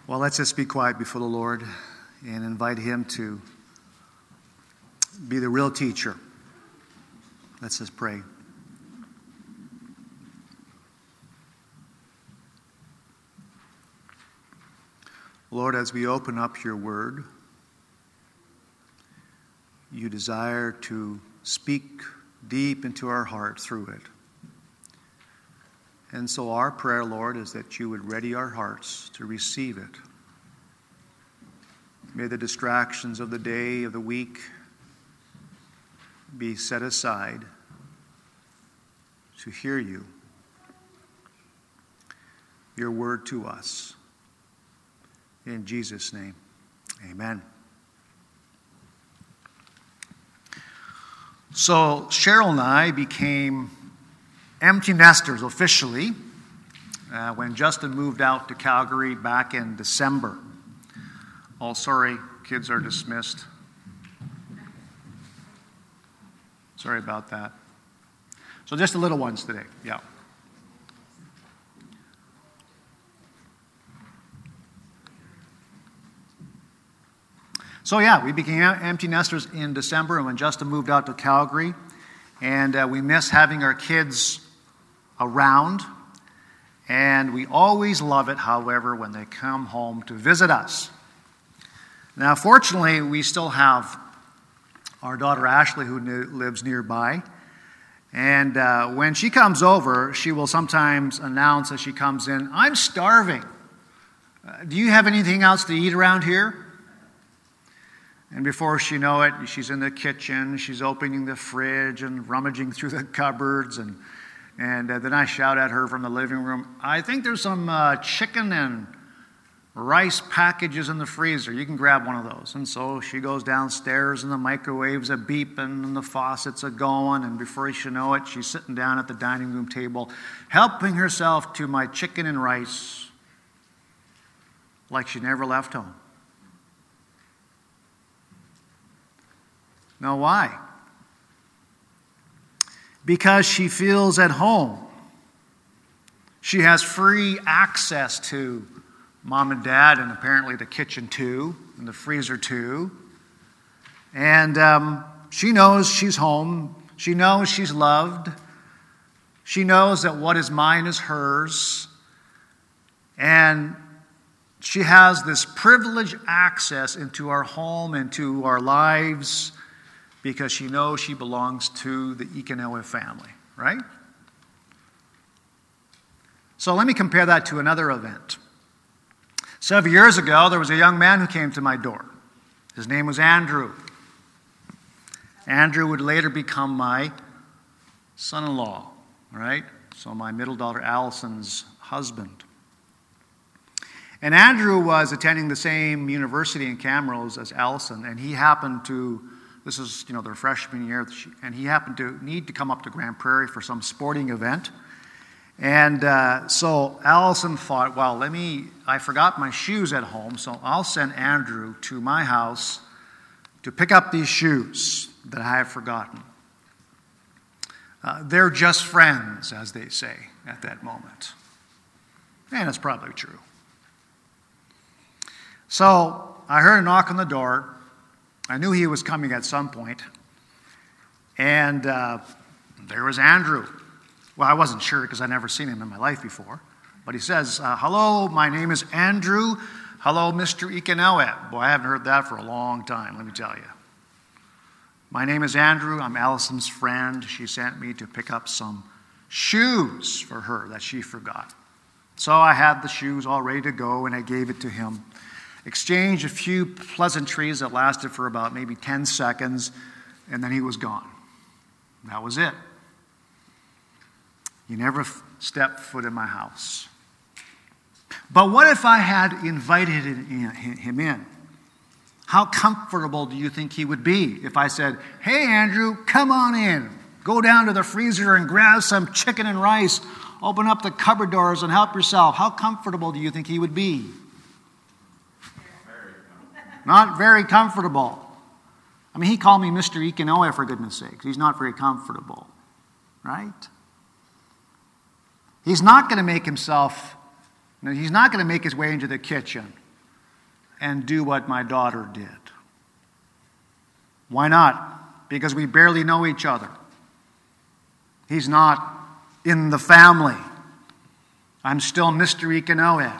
Well, let's just be quiet before the Lord and invite Him to be the real teacher. Let's just pray. Lord, as we open up your word, you desire to speak deep into our heart through it. And so our prayer, Lord, is that you would ready our hearts to receive it. May the distractions of the day, of the week, be set aside to hear you, your word to us. In Jesus' name, amen. So Cheryl and I became empty nesters officially when Justin moved out to Calgary back in December. Oh, sorry, kids are dismissed. Sorry about that. So just the little ones today, yeah. So yeah, we became empty nesters in December, and when Justin moved out to Calgary, and we miss having our kids around, and we always love it, however, when they come home to visit us. Now, fortunately, we still have our daughter Ashley, who lives nearby, and when she comes over, she will sometimes announce as she comes in, "I'm starving. Do you have anything else to eat around here?" And before she know it, she's in the kitchen, she's opening the fridge and rummaging through the cupboards, and then I shout at her from the living room, "I think there's some chicken and rice packages in the freezer. You can grab one of those." And so she goes downstairs, and the microwaves are beeping, and the faucets are going, and before she know it, she's sitting down at the dining room table, helping herself to my chicken and rice like she never left home. Now, why? Because she feels at home. She has free access to mom and dad, and apparently the kitchen too, and the freezer too. And she knows she's home. She knows she's loved. She knows that what is mine is hers. And she has this privileged access into our home, into our lives, because she knows she belongs to the Ikanoa family, right? So let me compare that to another event. Several years ago, there was a young man who came to my door. His name was Andrew. Andrew would later become my son-in-law, right? So my middle daughter Allison's husband. And Andrew was attending the same university in Camrose as Allison, and he happened to, this is, their freshman year, and he happened to need to come up to Grand Prairie for some sporting event. And so Allison thought, well, I forgot my shoes at home, so I'll send Andrew to my house to pick up these shoes that I have forgotten. They're just friends, as they say at that moment. And it's probably true. So I heard a knock on the door. I knew he was coming at some point. And there was Andrew. Well, I wasn't sure because I'd never seen him in my life before. But he says, "Hello, my name is Andrew. Hello, Mr. Ikanoa." Boy, I haven't heard that for a long time, let me tell you. "My name is Andrew. I'm Allison's friend. She sent me to pick up some shoes for her that she forgot." So I had the shoes all ready to go, and I gave it to him. Exchanged a few pleasantries that lasted for about maybe 10 seconds, and then he was gone. That was it. He never stepped foot in my house. But what if I had invited him in? How comfortable do you think he would be if I said, "Hey, Andrew, come on in. Go down to the freezer and grab some chicken and rice. Open up the cupboard doors and help yourself." How comfortable do you think he would be? Not very comfortable. I mean, he called me Mr. Ikanoa, for goodness sakes. He's not very comfortable, right? He's not going to make his way into the kitchen and do what my daughter did. Why not? Because we barely know each other. He's not in the family. I'm still Mr. Ekanoah.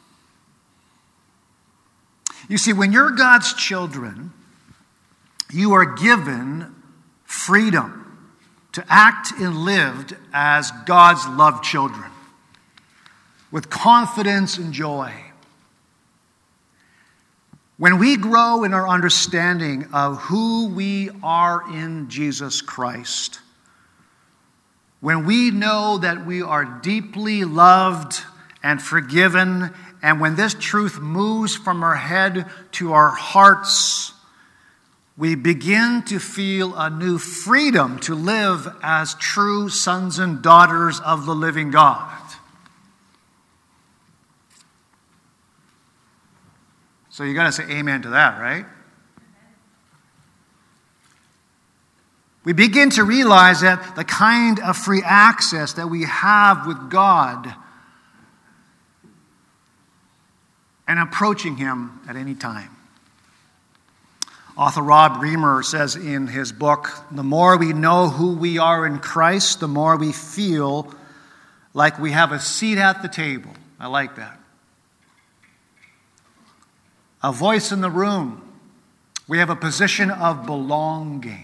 You see, when you're God's children, you are given freedom to act and live as God's loved children with confidence and joy. When we grow in our understanding of who we are in Jesus Christ, when we know that we are deeply loved and forgiven, and when this truth moves from our head to our hearts, we begin to feel a new freedom to live as true sons and daughters of the living God. So you got to say amen to that, right? We begin to realize that the kind of free access that we have with God and approaching Him at any time. Author Rob Reimer says in his book, the more we know who we are in Christ, the more we feel like we have a seat at the table. I like that. A voice in the room. We have a position of belonging.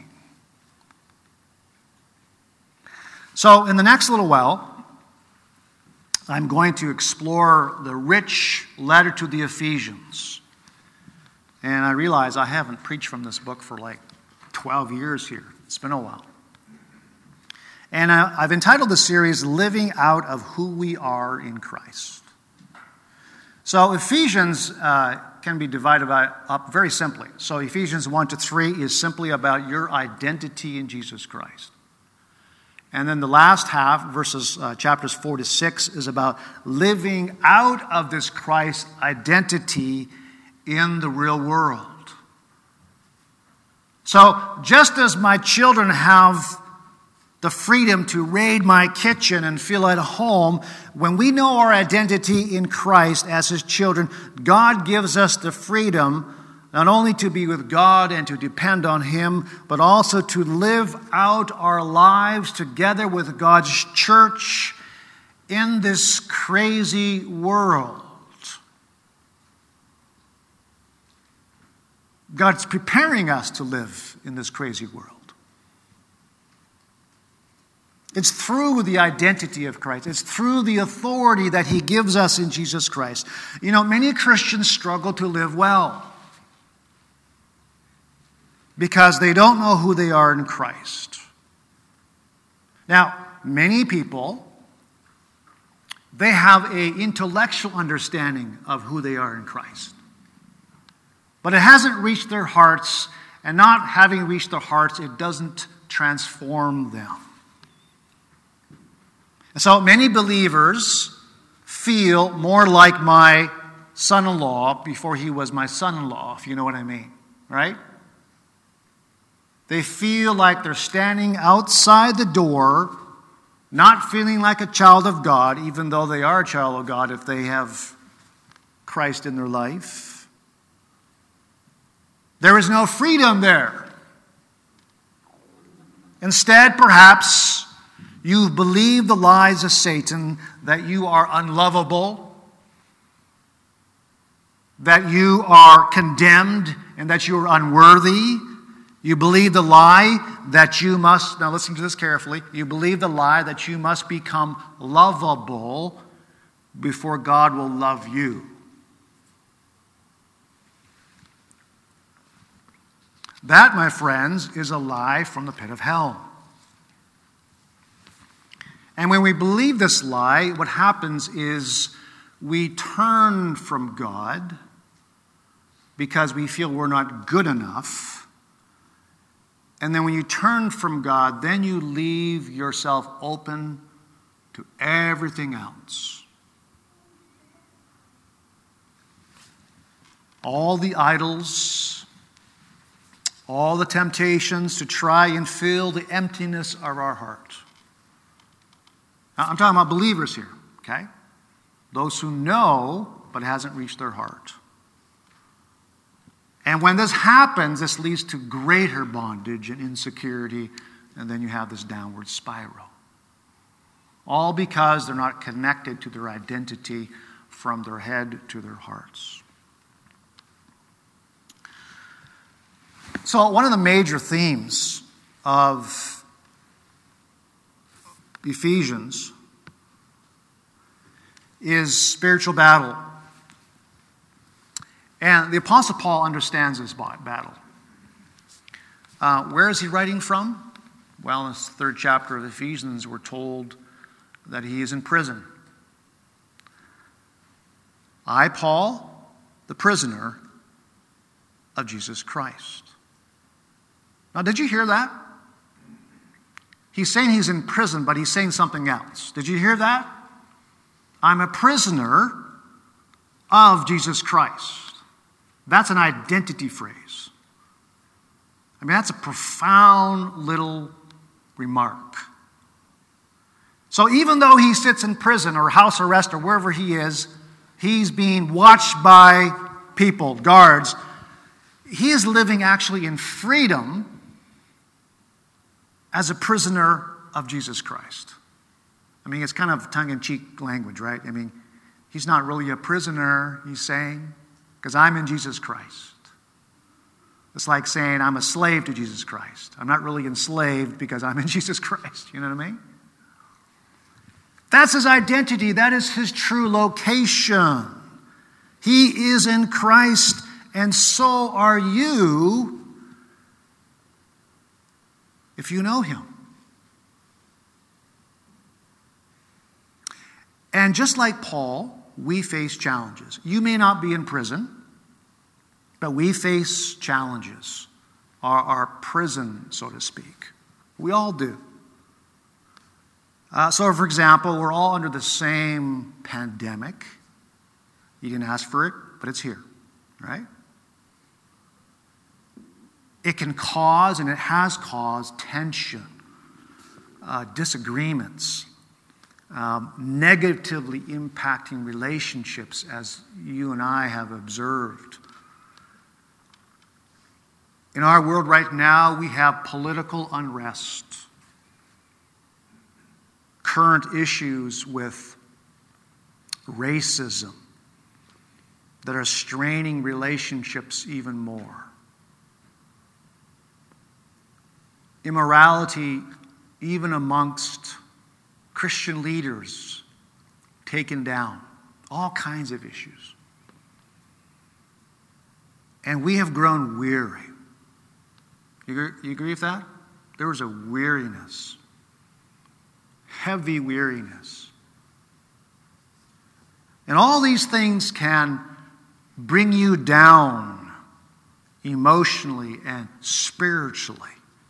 So in the next little while, I'm going to explore the rich letter to the Ephesians. And I realize I haven't preached from this book for like 12 years here. It's been a while. And I've entitled the series, Living Out of Who We Are in Christ. So Ephesians can be divided up very simply. So Ephesians 1-3 is simply about your identity in Jesus Christ. And then the last half, chapters 4-6, is about living out of this Christ identity in the real world. So just as my children have the freedom to raid my kitchen and feel at home, when we know our identity in Christ as His children, God gives us the freedom not only to be with God and to depend on Him, but also to live out our lives together with God's church in this crazy world. God's preparing us to live in this crazy world. It's through the identity of Christ. It's through the authority that He gives us in Jesus Christ. You know, many Christians struggle to live well because they don't know who they are in Christ. Now, many people, they have an intellectual understanding of who they are in Christ. But it hasn't reached their hearts, and not having reached their hearts, it doesn't transform them. And so many believers feel more like my son-in-law before he was my son-in-law, if you know what I mean, right? They feel like they're standing outside the door, not feeling like a child of God, even though they are a child of God if they have Christ in their life. There is no freedom there. Instead, perhaps, you've believed the lies of Satan that you are unlovable, that you are condemned, and that you are unworthy. You believe the lie that you must, now listen to this carefully, you believe the lie that you must become lovable before God will love you. That, my friends, is a lie from the pit of hell. And when we believe this lie, what happens is we turn from God because we feel we're not good enough. And then when you turn from God, then you leave yourself open to everything else. All the idols, all the temptations to try and fill the emptiness of our heart. Now, I'm talking about believers here, okay? Those who know, but hasn't reached their heart. And when this happens, this leads to greater bondage and insecurity, and then you have this downward spiral. All because they're not connected to their identity from their head to their hearts. So one of the major themes of Ephesians is spiritual battle. And the Apostle Paul understands this battle. Where is he writing from? Well, in this 3rd chapter of Ephesians, we're told that he is in prison. I, Paul, the prisoner of Jesus Christ. Now, did you hear that? He's saying he's in prison, but he's saying something else. Did you hear that? I'm a prisoner of Jesus Christ. That's an identity phrase. I mean, that's a profound little remark. So even though he sits in prison or house arrest or wherever he is, he's being watched by people, guards. He is living actually in freedom as a prisoner of Jesus Christ. I mean, it's kind of tongue-in-cheek language, right? I mean, he's not really a prisoner, he's saying, because I'm in Jesus Christ. It's like saying I'm a slave to Jesus Christ. I'm not really enslaved because I'm in Jesus Christ. You know what I mean? That's his identity. That is his true location. He is in Christ, and so are you if you know him. And just like Paul, we face challenges. You may not be in prison, but we face challenges. Our prison, so to speak. We all do. So, for example, we're all under the same pandemic. You didn't ask for it, but it's here, right? It can cause, and it has caused, tension, disagreements, negatively impacting relationships, as you and I have observed. In our world right now, we have political unrest, current issues with racism that are straining relationships even more. Immorality, even amongst Christian leaders, taken down. All kinds of issues. And we have grown weary. You agree with that? There was a weariness. Heavy weariness. And all these things can bring you down emotionally and spiritually.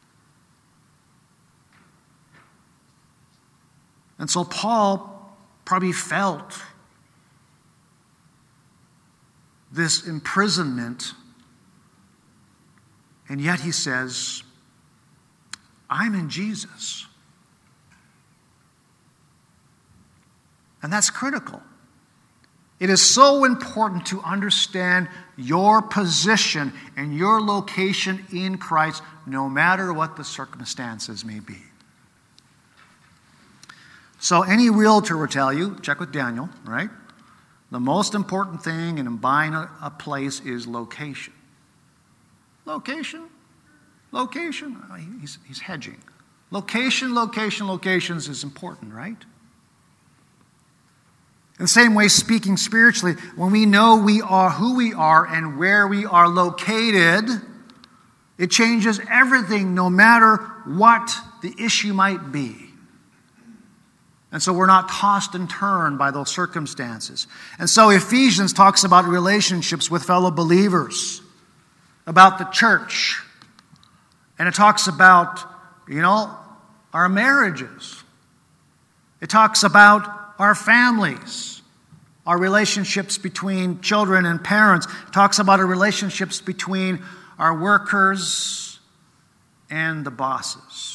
And so Paul probably felt this imprisonment, and yet he says, I'm in Jesus. And that's critical. It is so important to understand your position and your location in Christ, no matter what the circumstances may be. So any realtor will tell you, check with Daniel, right? The most important thing in buying a place is location. Location? Location? He's hedging. Locations is important, right? In the same way, speaking spiritually, when we know we are who we are and where we are located, it changes everything, no matter what the issue might be. And so we're not tossed and turned by those circumstances. And so Ephesians talks about relationships with fellow believers, about the church. And it talks about, our marriages. It talks about our families, our relationships between children and parents. It talks about our relationships between our workers and the bosses.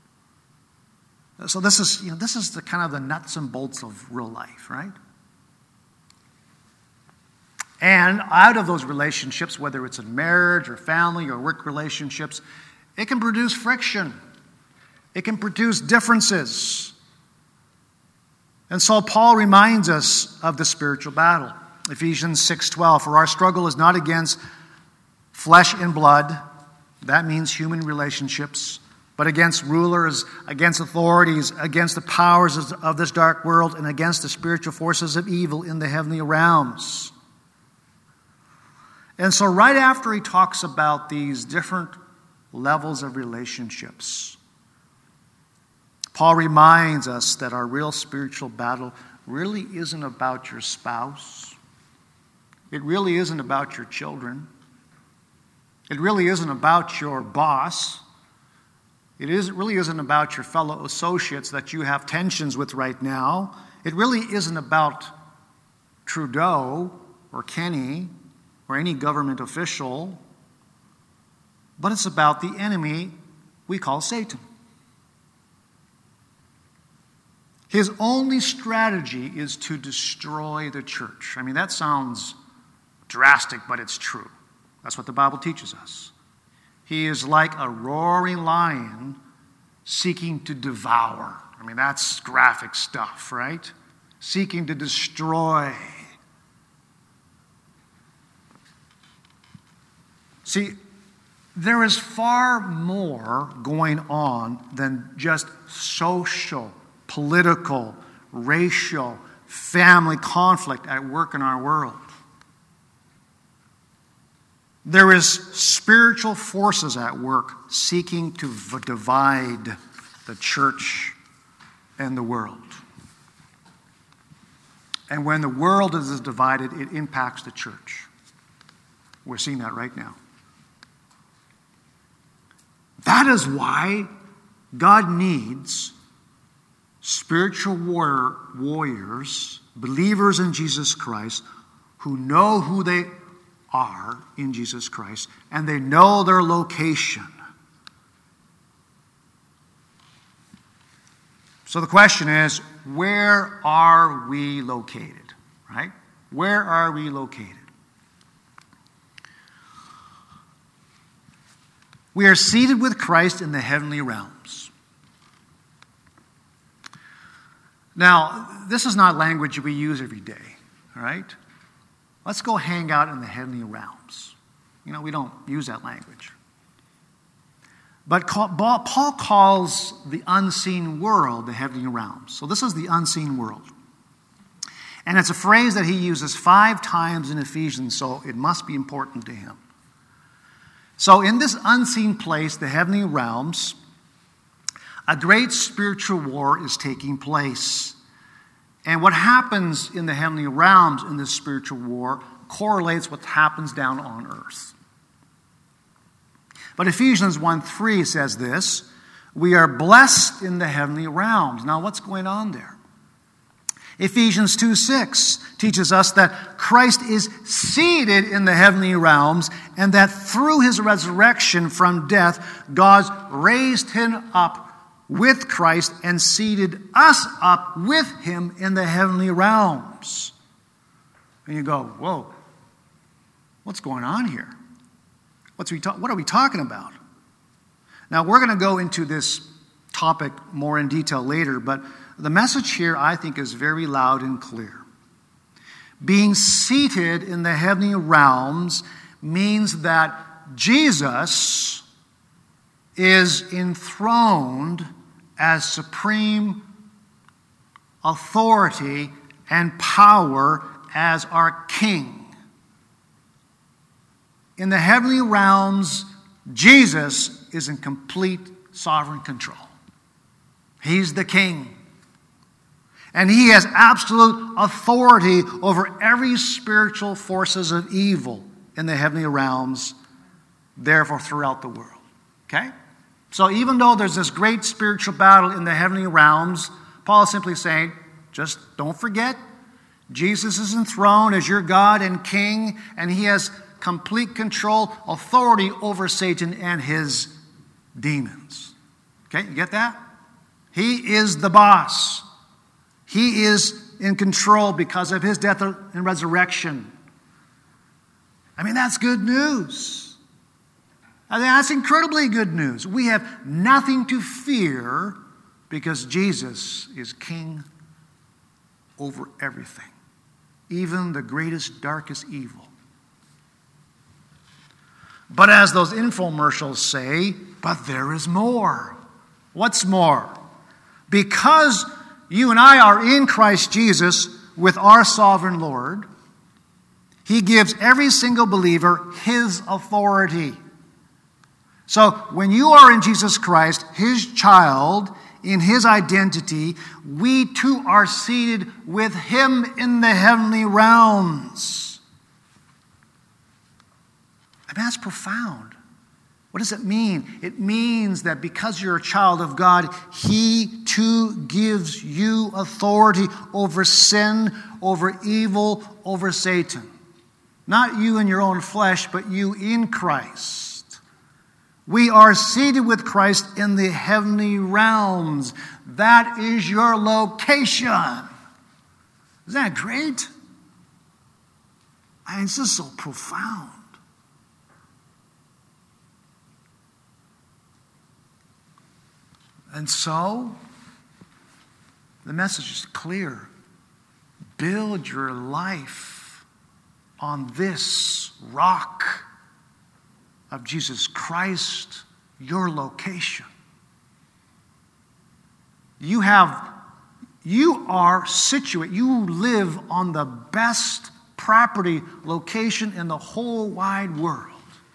So this is the kind of the nuts and bolts of real life, right? And out of those relationships, whether it's in marriage or family or work relationships, it can produce friction. It can produce differences. And so Paul reminds us of the spiritual battle. Ephesians 6:12, for our struggle is not against flesh and blood, that means human relationships, but against rulers, against authorities, against the powers of this dark world, and against the spiritual forces of evil in the heavenly realms. And so right after he talks about these different levels of relationships, Paul reminds us that our real spiritual battle really isn't about your spouse. It really isn't about your children. It really isn't about your boss. Really isn't about your fellow associates that you have tensions with right now. It really isn't about Trudeau or Kenny or any government official, but it's about the enemy we call Satan. His only strategy is to destroy the church. I mean, that sounds drastic, but it's true. That's what the Bible teaches us. He is like a roaring lion seeking to devour. I mean, that's graphic stuff, right? Seeking to destroy. See, there is far more going on than just social, political, racial, family conflict at work in our world. There is spiritual forces at work seeking to divide the church and the world. And when the world is divided, it impacts the church. We're seeing that right now. That is why God needs spiritual warriors, believers in Jesus Christ, who know who they are in Jesus Christ, and they know their location. So the question is, where are we located? Right? Where are we located? We are seated with Christ in the heavenly realms. Now, this is not language we use every day, all right? Let's go hang out in the heavenly realms. You know, we don't use that language. But Paul calls the unseen world the heavenly realms. So this is the unseen world. And it's a phrase that he uses 5 times in Ephesians, so it must be important to him. So in this unseen place, the heavenly realms, a great spiritual war is taking place. And what happens in the heavenly realms in this spiritual war correlates with what happens down on earth. But Ephesians 1:3 says this, we are blessed in the heavenly realms. Now what's going on there? Ephesians 2:6 teaches us that Christ is seated in the heavenly realms and that through his resurrection from death, God raised him up with Christ and seated us up with him in the heavenly realms. And you go, whoa, what's going on here? What are we talking about? Now, we're going to go into this topic more in detail later, but the message here, I think, is very loud and clear. Being seated in the heavenly realms means that Jesus is enthroned as supreme authority and power as our King. In the heavenly realms, Jesus is in complete sovereign control. He's the King. And he has absolute authority over every spiritual forces of evil in the heavenly realms, therefore throughout the world. Okay? So even though there's this great spiritual battle in the heavenly realms, Paul is simply saying, just don't forget, Jesus is enthroned as your God and King, and he has complete control, authority over Satan and his demons. Okay, you get that? He is the boss. He is in control because of his death and resurrection. I mean, that's good news. I mean, that's incredibly good news. We have nothing to fear because Jesus is king over everything, even the greatest, darkest evil. But as those infomercials say, but there is more. What's more? Because you and I are in Christ Jesus with our sovereign Lord, He gives every single believer His authority. So when you are in Jesus Christ, His child, in His identity, we too are seated with Him in the heavenly realms. I mean, that's profound. What does it mean? It means that because you're a child of God, He too gives you authority over sin, over evil, over Satan. Not you in your own flesh, but you in Christ. We are seated with Christ in the heavenly realms. That is your location. Isn't that great? I mean, it's just so profound. And so, the message is clear. Build your life on this rock of Jesus Christ, your location. You are situated, you live on the best property location in the whole wide world.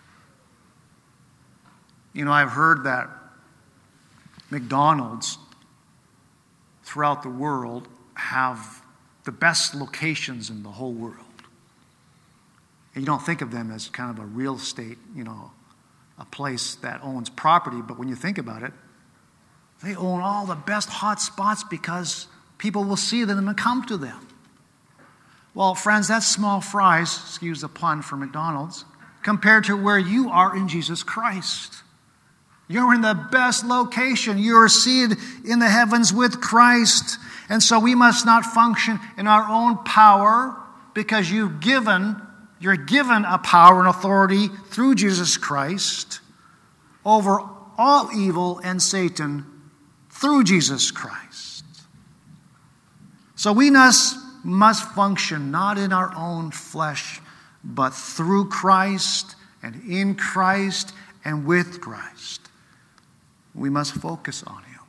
You know, I've heard that McDonald's throughout the world have the best locations in the whole world. And you don't think of them as kind of a real estate, a place that owns property, but when you think about it, they own all the best hot spots because people will see them and come to them. Well, friends, that's small fries, excuse the pun for McDonald's, compared to where you are in Jesus Christ. You're in the best location. You're seated in the heavens with Christ. And so we must not function in our own power because you're given a power and authority through Jesus Christ over all evil and Satan through Jesus Christ. So we must function not in our own flesh, but through Christ and in Christ and with Christ. We must focus on Him.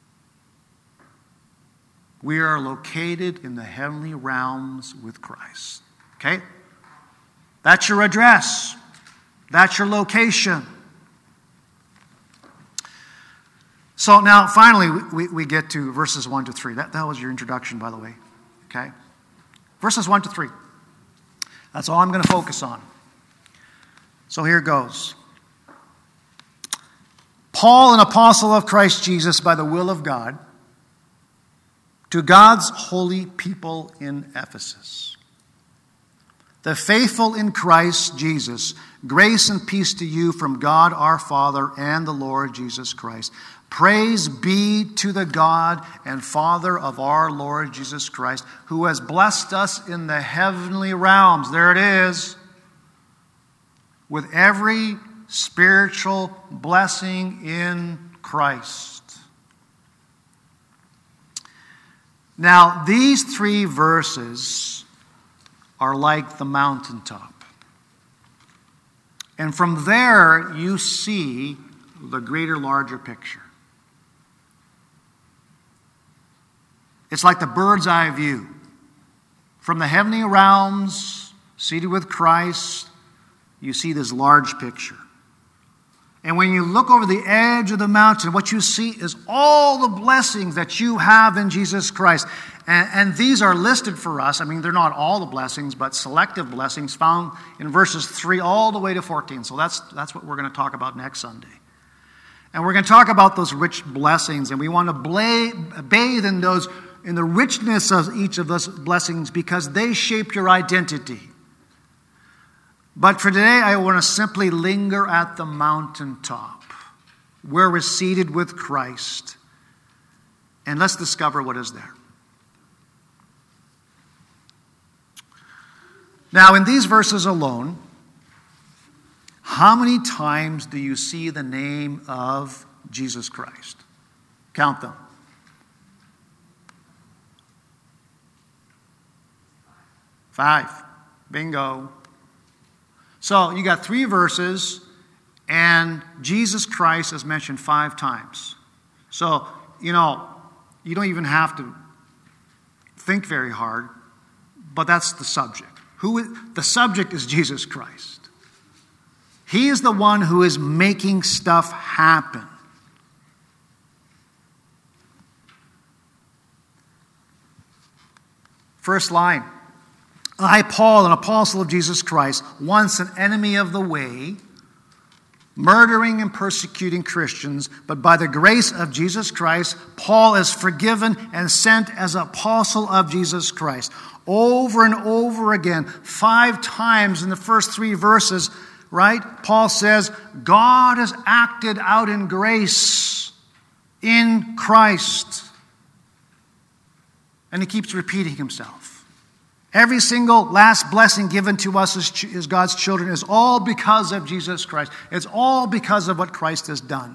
We are located in the heavenly realms with Christ. Okay? That's your address. That's your location. So now, finally, we get to verses 1 to 3. That was your introduction, by the way. Okay? Verses 1 to 3. That's all I'm going to focus on. So here goes. Paul, an apostle of Christ Jesus by the will of God, to God's holy people in Ephesus. The faithful in Christ Jesus, grace and peace to you from God our Father and the Lord Jesus Christ. Praise be to the God and Father of our Lord Jesus Christ, who has blessed us in the heavenly realms. There it is. With every spiritual blessing in Christ. Now, these 3 verses are like the mountaintop. And from there, you see the greater, larger picture. It's like the bird's eye view. From the heavenly realms, seated with Christ, you see this large picture. And when you look over the edge of the mountain, what you see is all the blessings that you have in Jesus Christ. And these are listed for us. I mean, they're not all the blessings, but selective blessings found in verses 3 all the way to 14. So that's what we're going to talk about next Sunday. And we're going to talk about those rich blessings. And we want to bathe in the richness of each of those blessings because they shape your identity. But for today, I want to simply linger at the mountaintop where we're seated with Christ. And let's discover what is there. Now, in these verses alone, how many times do you see the name of Jesus Christ? Count them. 5. Bingo. So you got 3 verses, and Jesus Christ is mentioned 5 times. So, you don't even have to think very hard, but that's the subject. The subject is Jesus Christ. He is the one who is making stuff happen. First line. I, Paul, an apostle of Jesus Christ, once an enemy of the way, murdering and persecuting Christians, but by the grace of Jesus Christ, Paul is forgiven and sent as apostle of Jesus Christ. Over and over again, 5 times in the first 3 verses, right? Paul says, God has acted out in grace in Christ. And he keeps repeating himself. Every single last blessing given to us as God's children is all because of Jesus Christ. It's all because of what Christ has done.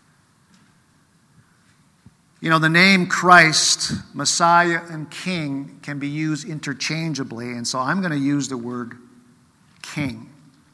The name Christ, Messiah, and King can be used interchangeably, and so I'm going to use the word King.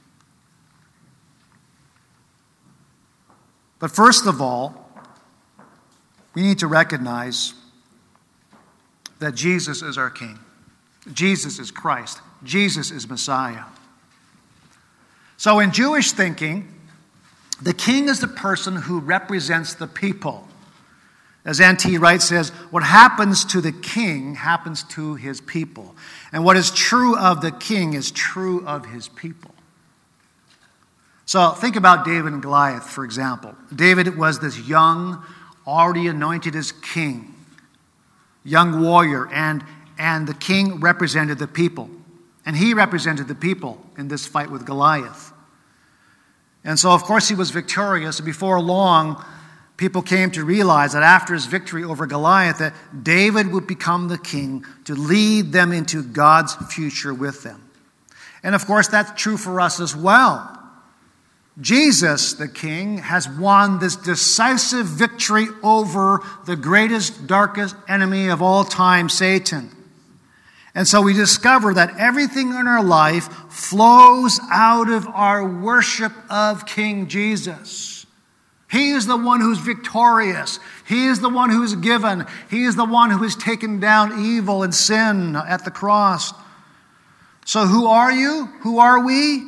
But first of all, we need to recognize that Jesus is our King. Jesus is Christ. Jesus is Messiah. So in Jewish thinking, the king is the person who represents the people. As N.T. Wright says, what happens to the king happens to his people. And what is true of the king is true of his people. So think about David and Goliath, for example. David was this young, already anointed as king, young warrior, and the king represented the people. And he represented the people in this fight with Goliath. And so, of course, he was victorious. And before long, people came to realize that after his victory over Goliath, that David would become the king to lead them into God's future with them. And, of course, that's true for us as well. Jesus, the king, has won this decisive victory over the greatest, darkest enemy of all time, Satan. And so we discover that everything in our life flows out of our worship of King Jesus. He is the one who's victorious. He is the one who's given. He is the one who has taken down evil and sin at the cross. So who are you? Who are we?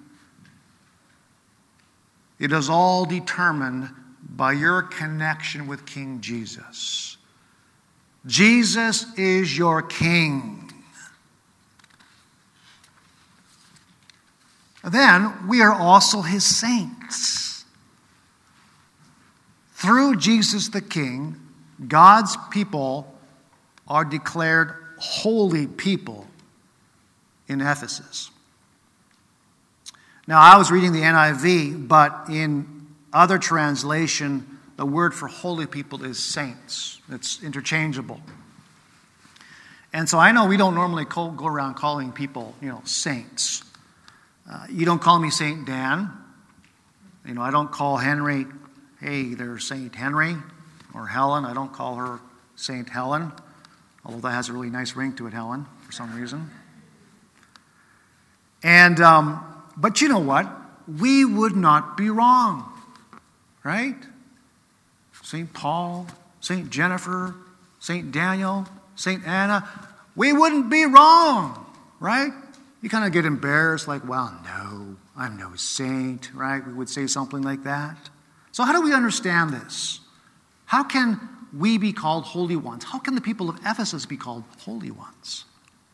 It is all determined by your connection with King Jesus. Jesus is your King. Then we are also his saints. Through Jesus the King, God's people are declared holy people in Ephesus. Now, I was reading the NIV, but in other translation, the word for holy people is saints. It's interchangeable. And so I know we don't normally go around calling people, saints. You don't call me Saint Dan. I don't call Henry, hey, there's Saint Henry, or Helen. I don't call her Saint Helen, although that has a really nice ring to it, Helen, for some reason. And but you know what? We would not be wrong, right? Saint Paul, Saint Jennifer, Saint Daniel, Saint Anna. We wouldn't be wrong, right? You kind of get embarrassed, like, well, no, I'm no saint, right? We would say something like that. So how do we understand this? How can we be called holy ones? How can the people of Ephesus be called holy ones?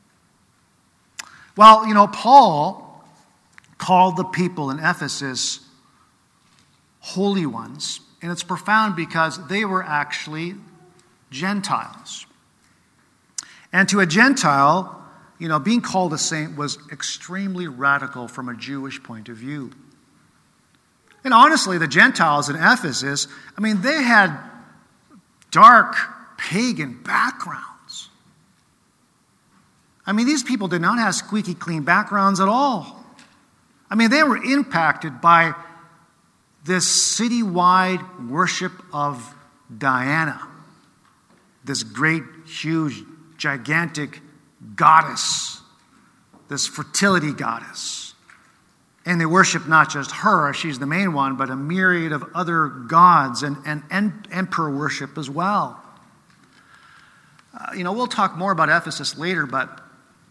Well, Paul called the people in Ephesus holy ones, and it's profound because they were actually Gentiles. And to a Gentile, being called a saint was extremely radical from a Jewish point of view. And honestly, the Gentiles in Ephesus, they had dark pagan backgrounds. These people did not have squeaky clean backgrounds at all. I mean, they were impacted by this citywide worship of Diana, this great, huge, gigantic goddess, this fertility goddess. And they worship not just her, she's the main one, but a myriad of other gods and emperor worship as well. We'll talk more about Ephesus later, but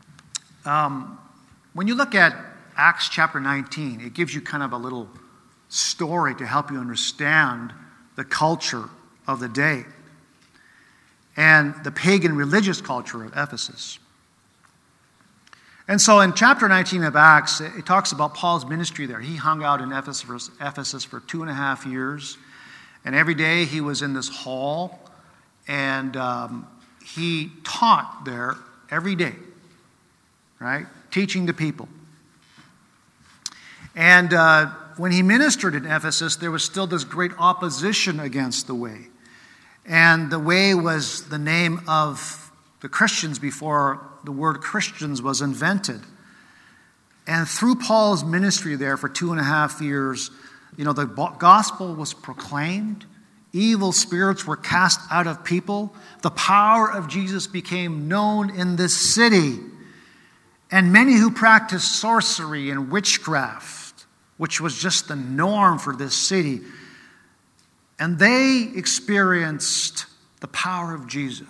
when you look at Acts chapter 19, it gives you kind of a little story to help you understand the culture of the day and the pagan religious culture of Ephesus. And so in chapter 19 of Acts, it talks about Paul's ministry there. He hung out in Ephesus for 2.5 years. And every day he was in this hall. And he taught there every day, right? Teaching the people. And when he ministered in Ephesus, there was still this great opposition against the way. And the way was the name of the Christians before the word Christians was invented. And through Paul's ministry there for 2.5 years, the gospel was proclaimed. Evil spirits were cast out of people. The power of Jesus became known in this city. And many who practiced sorcery and witchcraft, which was just the norm for this city, and they experienced the power of Jesus.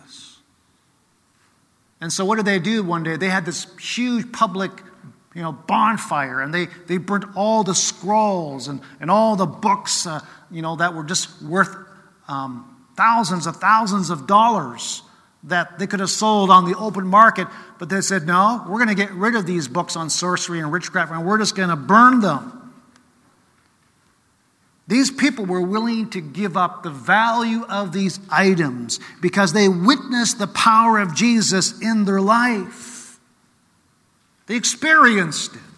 And so what did they do one day? They had this huge public, bonfire, and they burnt all the scrolls and all the books, that were just worth thousands of dollars that they could have sold on the open market. But they said, no, we're going to get rid of these books on sorcery and witchcraft, and we're just going to burn them. These people were willing to give up the value of these items because they witnessed the power of Jesus in their life. They experienced it.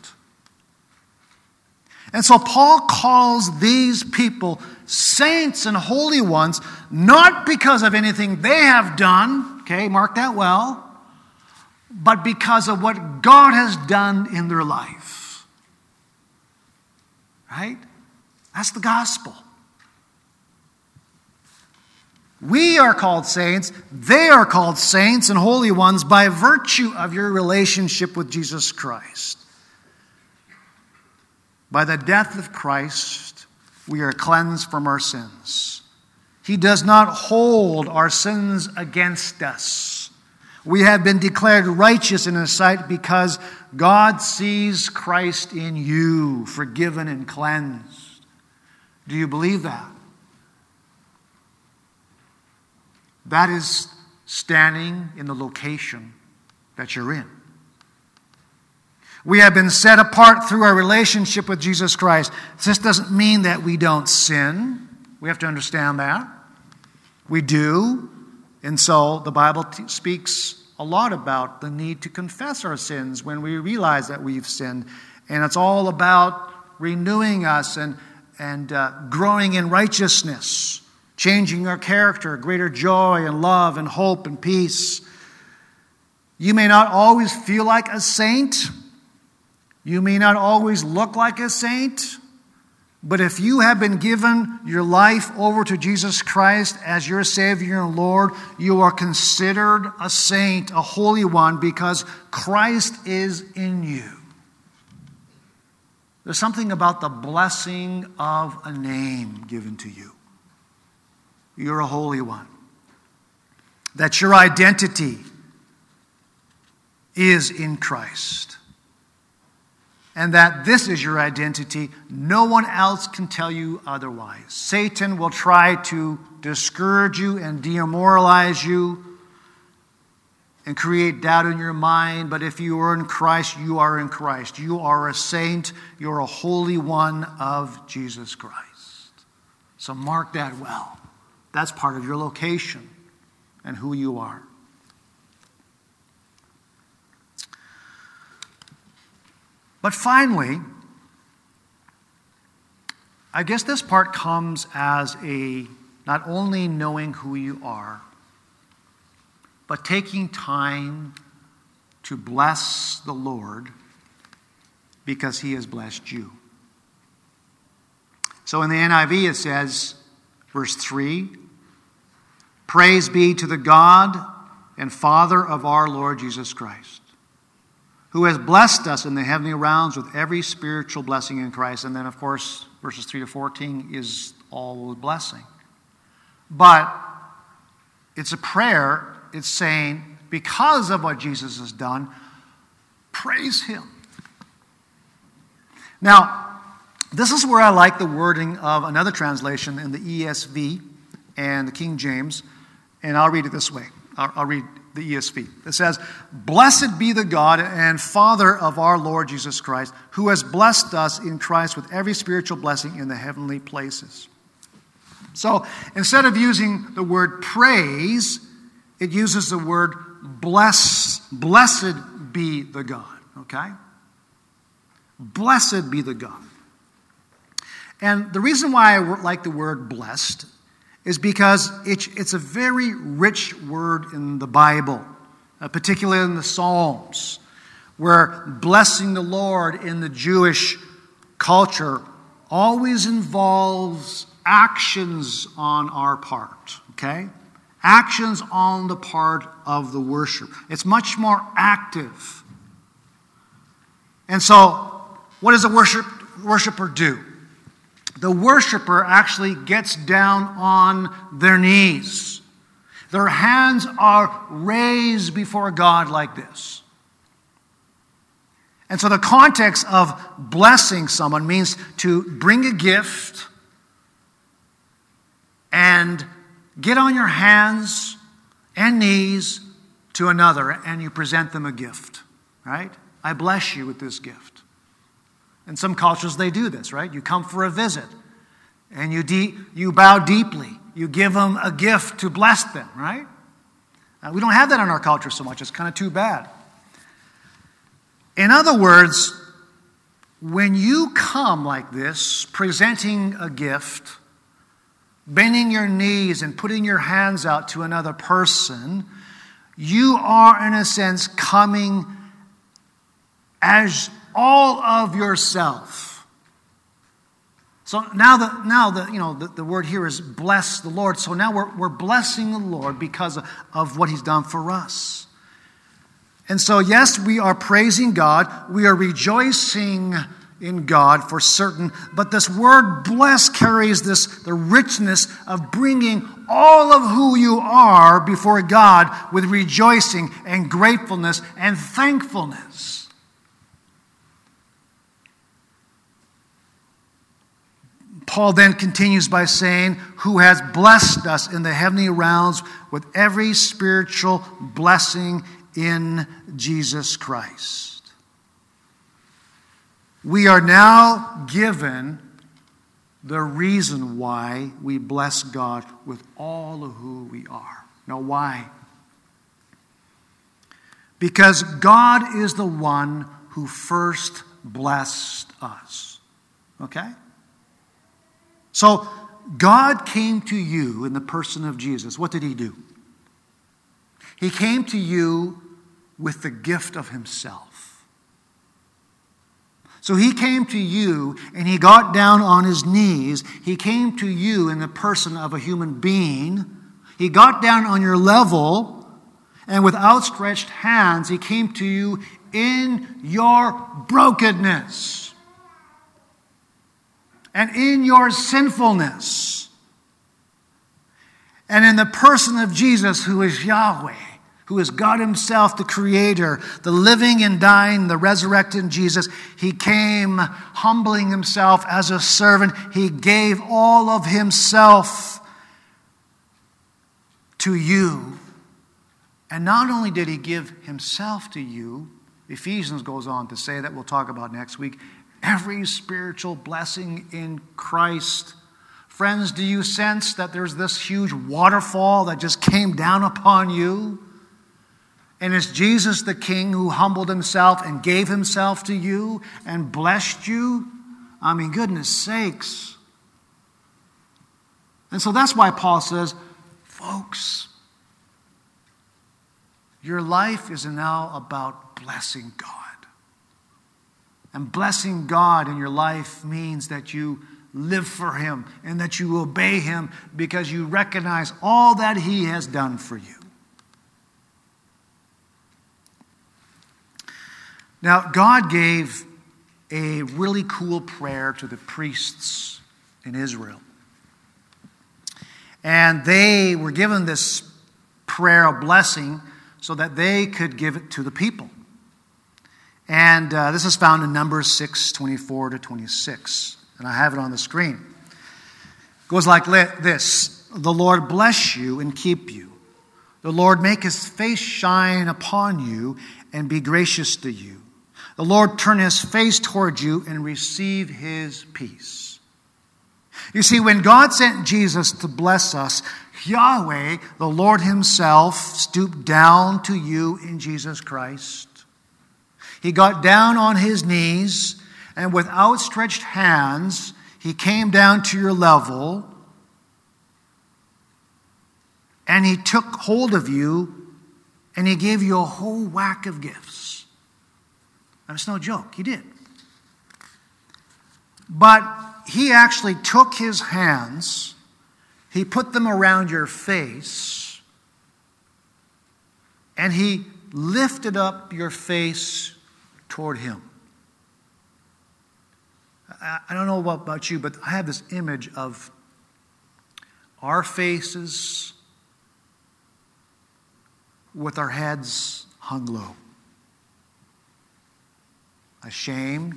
And so Paul calls these people saints and holy ones, not because of anything they have done, okay, mark that well, but because of what God has done in their life. Right? That's the gospel. We are called saints. They are called saints and holy ones by virtue of your relationship with Jesus Christ. By the death of Christ, we are cleansed from our sins. He does not hold our sins against us. We have been declared righteous in His sight because God sees Christ in you, forgiven and cleansed. Do you believe that? That is standing in the location that you're in. We have been set apart through our relationship with Jesus Christ. This doesn't mean that we don't sin. We have to understand that. We do. And so the Bible speaks a lot about the need to confess our sins when we realize that we've sinned. And it's all about renewing us and growing in righteousness, changing our character, greater joy and love and hope and peace. You may not always feel like a saint. You may not always look like a saint. But if you have been given your life over to Jesus Christ as your Savior and Lord, you are considered a saint, a holy one, because Christ is in you. There's something about the blessing of a name given to you. You're a holy one. That your identity is in Christ. And that this is your identity. No one else can tell you otherwise. Satan will try to discourage you and demoralize you and create doubt in your mind. But if you are in Christ, you are in Christ. You are a saint. You're a holy one of Jesus Christ. So mark that well. That's part of your location and who you are. But finally, I guess this part comes as a not only knowing who you are, but taking time to bless the Lord because he has blessed you. So in the NIV it says, verse 3, praise be to the God and Father of our Lord Jesus Christ, who has blessed us in the heavenly realms with every spiritual blessing in Christ. And then, of course, verses 3 to 14 is all the blessing. But it's a prayer. It's saying, because of what Jesus has done, praise him. Now, this is where I like the wording of another translation in the ESV and the King James. And I'll read it this way. I'll read the ESV. It says, blessed be the God and Father of our Lord Jesus Christ, who has blessed us in Christ with every spiritual blessing in the heavenly places. So instead of using the word praise, it uses the word bless. Blessed be the God. Okay? Blessed be the God. And the reason why I like the word blessed is because it's a very rich word in the Bible, particularly in the Psalms, where blessing the Lord in the Jewish culture always involves actions on our part, okay? Actions on the part of the worship. It's much more active. And so, what does a worshiper do? The worshiper actually gets down on their knees. Their hands are raised before God like this. And so the context of blessing someone means to bring a gift and get on your hands and knees to another and you present them a gift, right? I bless you with this gift. In some cultures, they do this, right? You come for a visit, and you bow deeply. You give them a gift to bless them, right? We don't have that in our culture so much. It's kind of too bad. In other words, when you come like this, presenting a gift, bending your knees and putting your hands out to another person, you are, in a sense, coming as all of yourself. So now the word here is bless the Lord. So now we're blessing the Lord because of what he's done for us. And so yes, we are praising God. We are rejoicing in God for certain. But this word bless carries the richness of bringing all of who you are before God with rejoicing and gratefulness and thankfulness. Paul then continues by saying, who has blessed us in the heavenly realms with every spiritual blessing in Jesus Christ. We are now given the reason why we bless God with all of who we are. Now, why? Because God is the one who first blessed us. Okay? So, God came to you in the person of Jesus. What did he do? He came to you with the gift of himself. So he came to you and he got down on his knees. He came to you in the person of a human being. He got down on your level, and with outstretched hands, he came to you in your brokenness and in your sinfulness. And in the person of Jesus, who is Yahweh, who is God himself, the Creator, the living and dying, the resurrected Jesus, he came humbling himself as a servant. He gave all of himself to you. And not only did he give himself to you, Ephesians goes on to say, that we'll talk about next week, every spiritual blessing in Christ. Friends, do you sense that there's this huge waterfall that just came down upon you? And it's Jesus the King who humbled himself and gave himself to you and blessed you? I mean, goodness sakes. And so that's why Paul says, folks, your life is now about blessing God. And blessing God in your life means that you live for Him and that you obey Him because you recognize all that He has done for you. Now, God gave a really cool prayer to the priests in Israel. And they were given this prayer of blessing so that they could give it to the people. And this is found in Numbers 6:24-26. And I have it on the screen. It goes like this. The Lord bless you and keep you. The Lord make His face shine upon you and be gracious to you. The Lord turn His face toward you and receive His peace. You see, when God sent Jesus to bless us, Yahweh, the Lord Himself, stooped down to you in Jesus Christ. He got down on His knees, and with outstretched hands, He came down to your level, and He took hold of you, and He gave you a whole whack of gifts. And it's no joke, He did. But He actually took His hands, He put them around your face, and He lifted up your face toward Him. I don't know about you, but I have this image of our faces with our heads hung low. Ashamed,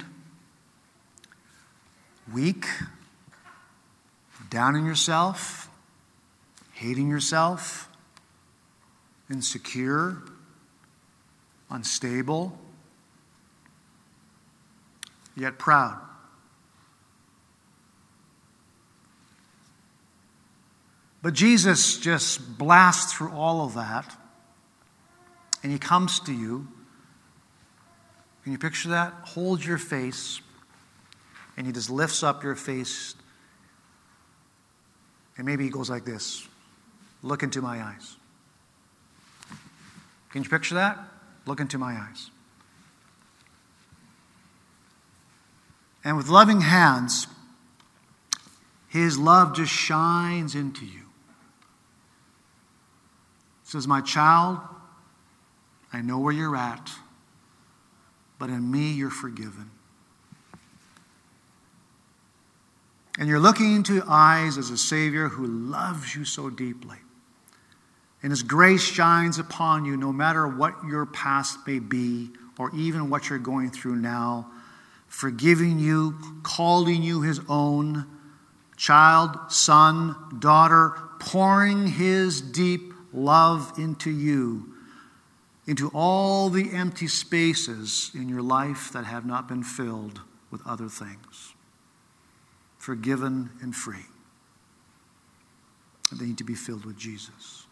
weak, down in yourself, hating yourself, insecure, unstable, yet proud. But Jesus just blasts through all of that, and He comes to you. Can you picture that? Holds your face, and He just lifts up your face, and maybe He goes like this. Look into my eyes. Can you picture that? Look into my eyes. And with loving hands, His love just shines into you. He says, my child, I know where you're at, but in me you're forgiven. And you're looking into eyes as a Savior who loves you so deeply. And His grace shines upon you no matter what your past may be or even what you're going through now, forgiving you, calling you His own child, son, daughter, pouring His deep love into you, into all the empty spaces in your life that have not been filled with other things. Forgiven and free. They need to be filled with Jesus.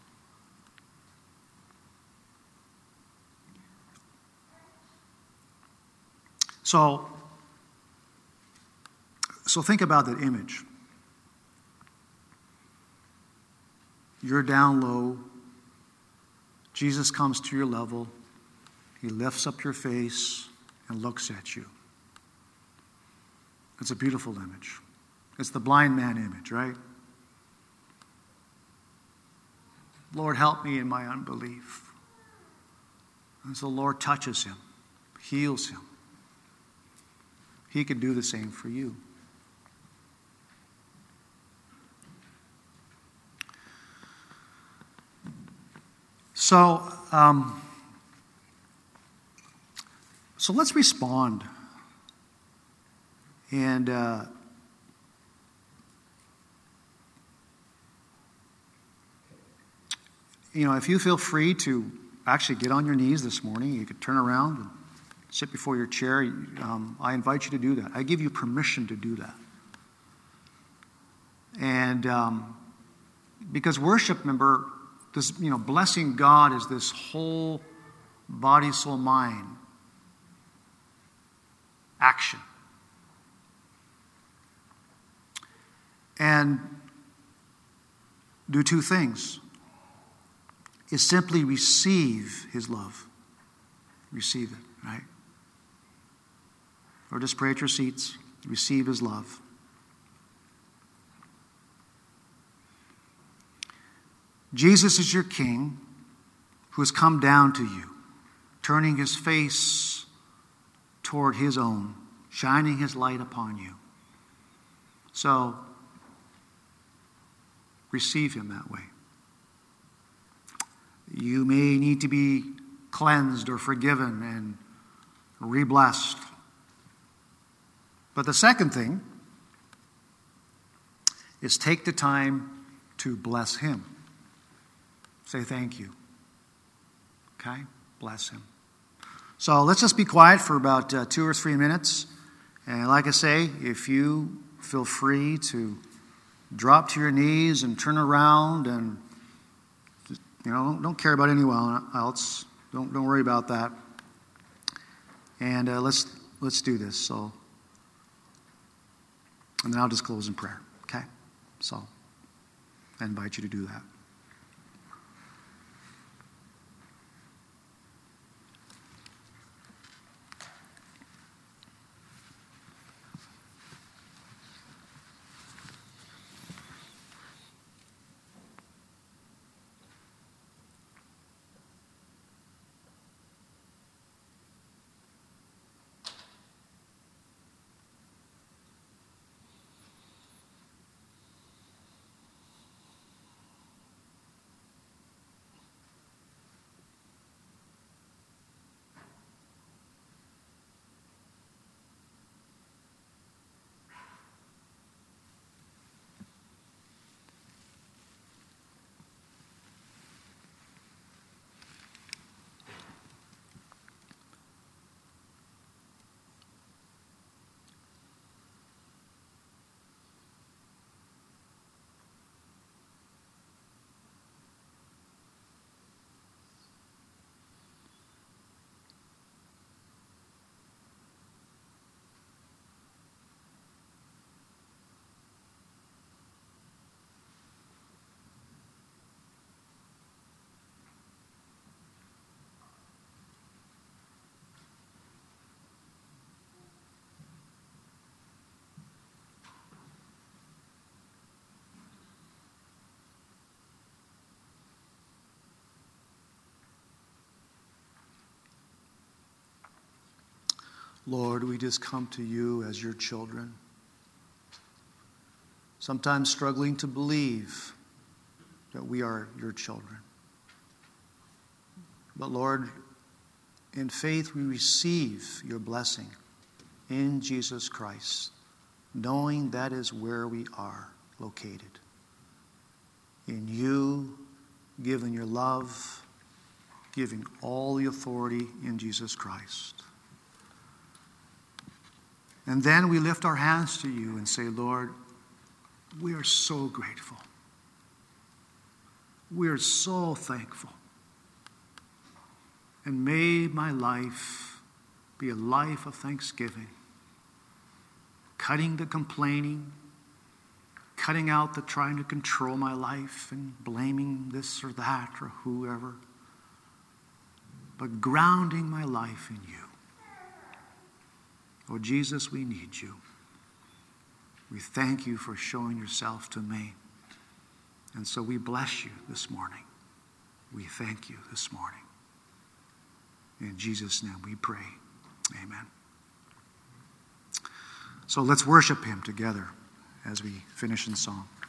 So think about that image. You're down low. Jesus comes to your level. He lifts up your face and looks at you. It's a beautiful image. It's the blind man image, right? Lord, help me in my unbelief. And so the Lord touches him, heals him. He could do the same for you. So let's respond. And if you feel free to actually get on your knees this morning, you could turn around and sit before your chair. I invite you to do that. I give you permission to do that. And because worship, remember, this, blessing God is this whole body, soul, mind action. And do two things. Is simply receive his love. Receive it, right? or just pray at your seats. Receive his love. Jesus is your King who has come down to you, turning his face toward his own, shining his light upon you. So, receive him that way. You may need to be cleansed or forgiven and re-blessed. But the second thing is take the time to bless him. Say thank you. Okay? Bless him. So let's just be quiet for about 2 or 3 minutes. And like I say, if you feel free to drop to your knees and turn around and don't care about anyone else. Don't worry about that. And let's do this. So, and then I'll just close in prayer. Okay? So, I invite you to do that. Lord, we just come to you as your children, sometimes struggling to believe that we are your children. But Lord, in faith we receive your blessing in Jesus Christ, knowing that is where we are located. In you, given your love, giving all the authority in Jesus Christ. And then we lift our hands to you and say, Lord, we are so grateful. We are so thankful. And may my life be a life of thanksgiving, cutting the complaining, cutting out the trying to control my life and blaming this or that or whoever, but grounding my life in you. Oh, Jesus, we need you. We thank you for showing yourself to me. And so we bless you this morning. We thank you this morning. In Jesus' name we pray. Amen. So let's worship him together as we finish in song.